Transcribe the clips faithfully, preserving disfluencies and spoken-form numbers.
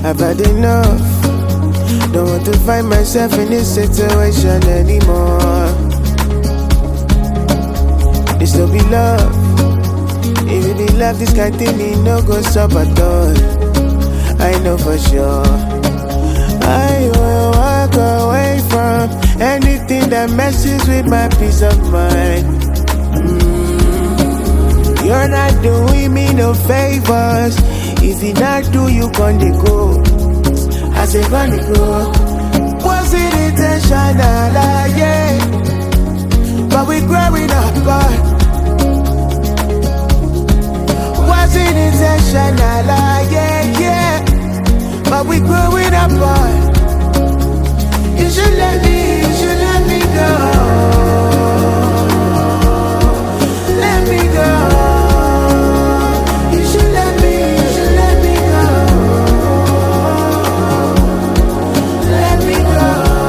I've had enough. Don't want to find myself in this situation anymore. This will be love. If it be love, this kind of thing, it no go stop at all. I know for sure. I will walk away from anything that messes with my peace of mind. Mm. You're not doing me no favors. If you not do, you gonna go. I say gonna go. Was it intentional? Yeah. But we growing apart. Was it intentional? Yeah, yeah. But we growing apart. You should let me, you should let me go. Let me go. You should let me, you should let me go. Let me go.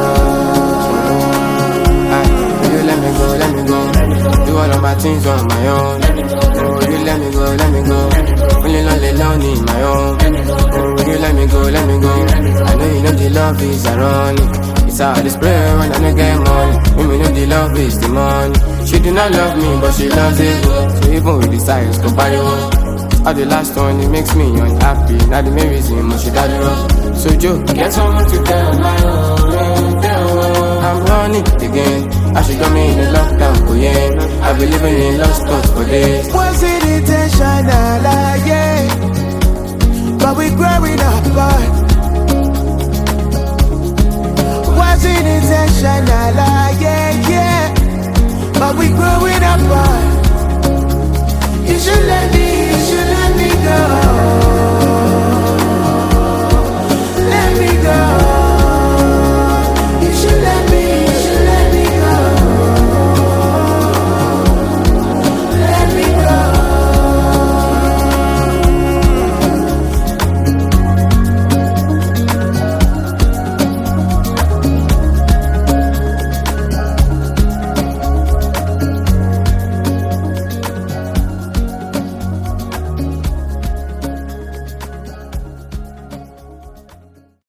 Aye, you let me go, let me go. Do all of my things on my own. Oh, you let me go, let me go. Only lonely, lonely, my own. Oh, you let me go, let me go. I know you know the love is ironic. It's how I spray when I don't get money. Women know the love is the money. She do not love me, but she loves it. So even with the size, go buy one. All the last one, it makes me unhappy. Now the main reason, but she got it wrong. So Joe, get someone to tell my own. I'm running again. I should come in the lockdown, oh yeah. I've been living in lost spots for days. Was it intentional? Yeah. But we growing apart. Was it intentional? Yeah, yeah. But we growing apart.